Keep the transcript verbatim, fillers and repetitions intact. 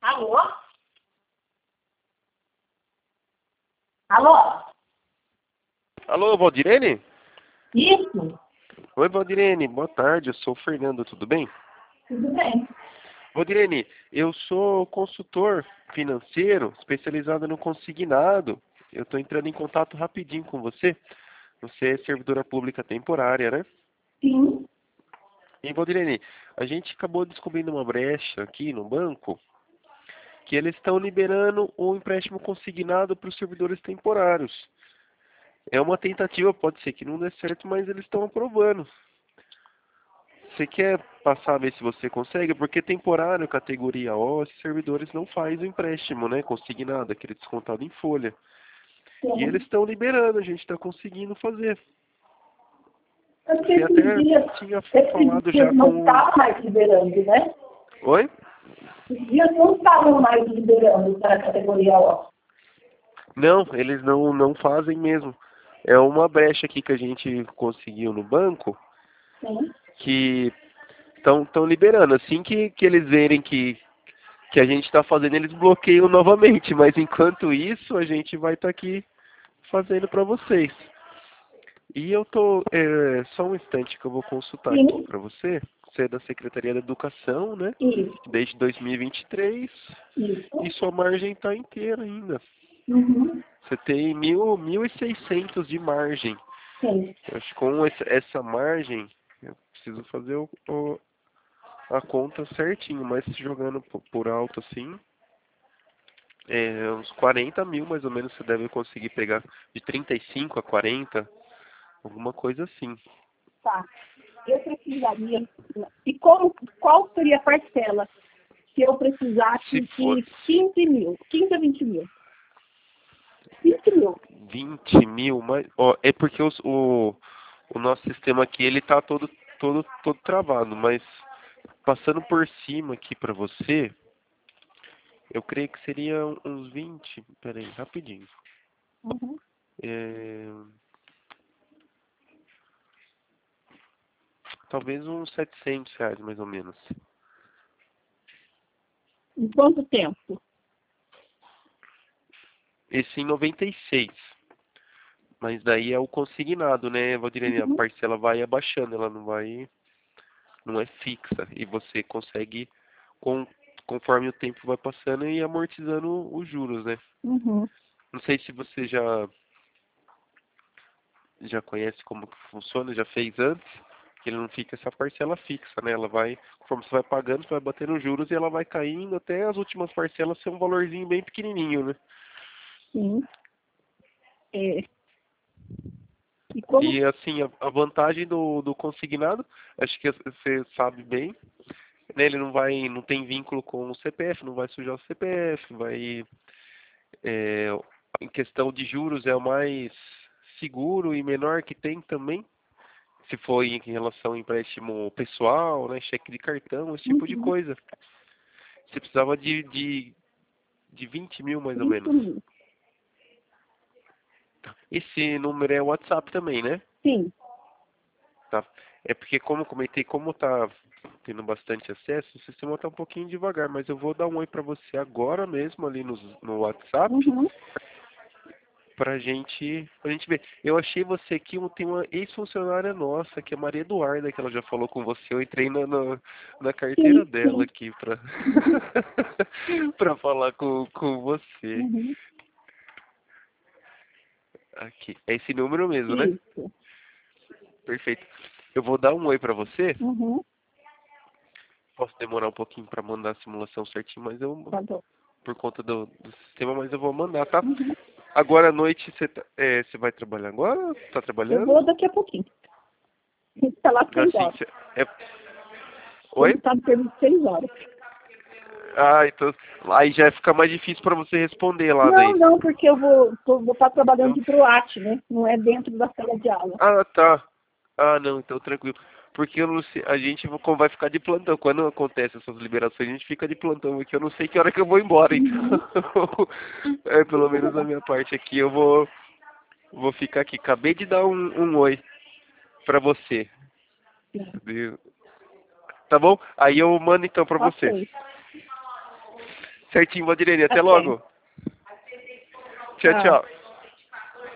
Alô? Alô? Alô, Valdirene? Isso? Oi, Valdirene, boa tarde, eu sou o Fernando, tudo bem? Tudo bem. Valdirene, eu sou consultor financeiro especializado no consignado. Eu estou entrando em contato rapidinho com você. Você é servidora pública temporária, né? Sim. E, Valdirene, a gente acabou descobrindo uma brecha aqui no banco que eles estão liberando o empréstimo consignado para os servidores temporários. É uma tentativa, pode ser que não dê certo, mas eles estão aprovando. Você quer passar a ver se você consegue? Porque temporário, categoria O, esses servidores não fazem o empréstimo, né? Consignado, aquele descontado em folha. E Sim. eles estão liberando, a gente está conseguindo fazer. Porque Você esses até dias, tinha esses falado dias já não com... estavam mais liberando, né? Oi? Esses dias não estavam mais liberando para a categoria O. Não, eles não, não fazem mesmo. É uma brecha aqui que a gente conseguiu no banco, Sim. que estão liberando. Assim que, que eles verem que, que a gente está fazendo, eles bloqueiam novamente. Mas enquanto isso, a gente vai estar aqui fazendo para vocês. E eu tô, é, só um instante que eu vou consultar aqui Sim. para você. Você é da Secretaria da Educação, né? Isso. Desde dois mil e vinte e três. Isso. E sua margem está inteira ainda. Uhum. Você tem mil, mil e seiscentos de margem. Sim. Eu acho que com essa, essa margem, eu preciso fazer o, o- a conta certinho, mas jogando por, por alto assim, é, uns quarenta mil mais ou menos você deve conseguir pegar de trinta e cinco a quarenta, alguma coisa assim. Tá. Eu precisaria. E como, qual seria a parcela se eu Se precisasse for de quinze mil? quinze a vinte mil? vinte mil. vinte mil, mas, ó, é porque os, o, o nosso sistema aqui, ele tá todo, todo, todo travado, mas passando por cima aqui para você, eu creio que seria uns vinte, peraí, rapidinho. Uhum. É, talvez uns setecentos reais, mais ou menos. Em quanto tempo? Esse em noventa e seis. Mas daí é o consignado, né, Valdirene? A Uhum. parcela vai abaixando, ela não vai, não é fixa. E você consegue, com, conforme o tempo vai passando, ir amortizando os juros, né? Uhum. Não sei se você já, já conhece como que funciona, já fez antes, que ele não fica essa parcela fixa, né? Ela vai, conforme você vai pagando, você vai batendo juros e ela vai caindo até as últimas parcelas ser um valorzinho bem pequenininho, né? Sim. É. E como? E assim, a, a vantagem do, do consignado, acho que você sabe bem, né? Ele não vai, não tem vínculo com o C P F, não vai sujar o C P F, vai, é, em questão de juros é o mais seguro e menor que tem também, se for em relação ao empréstimo pessoal, né? Cheque de cartão, esse tipo de Uhum. coisa. Você precisava de, de, de vinte mil mais ou vinte menos. mil. Esse número é WhatsApp também, né? Sim. Tá. É porque, como eu comentei, como tá tendo bastante acesso, o sistema tá um pouquinho devagar, mas eu vou dar um oi pra você agora mesmo ali no, no WhatsApp Uhum. pra gente, pra gente ver. Eu achei você aqui, um- tem uma ex-funcionária nossa, que é Maria Eduarda, que ela já falou com você. Eu entrei na, na, na carteira Sim, dela sim. aqui pra, pra falar com, com você. Uhum. Aqui. É esse número mesmo, né? Isso. Perfeito. Eu vou dar um oi pra você. Uhum. Posso demorar um pouquinho pra mandar a simulação certinho, mas eu, Tá bom. por conta do, do sistema, mas eu vou mandar, tá? Uhum. Agora à noite você tá, é, você vai trabalhar agora? Tá Eu trabalhando? vou daqui a pouquinho. Está lá seis Assim, horas. você, é, Ele oi? está no termo de seis horas. Ah, então aí já fica mais difícil pra você responder lá Não, daí. não, porque eu vou tô- vou estar trabalhando Não? de proate, né? Não é dentro da sala de aula. Ah, tá. Ah, não, então tranquilo. Porque eu não sei, a gente vai vai ficar de plantão. Quando acontece essas liberações, a gente fica de plantão aqui. Eu não sei que hora que eu vou embora, então. Uhum. É, pelo menos a minha parte aqui, eu vou, vou ficar aqui. Acabei de dar um, um oi pra você. Cadê? Tá bom? Aí eu mando então pra você. Ok. Certinho, Valdirene. Até Ok. logo. Tchau, Tchau. tchau.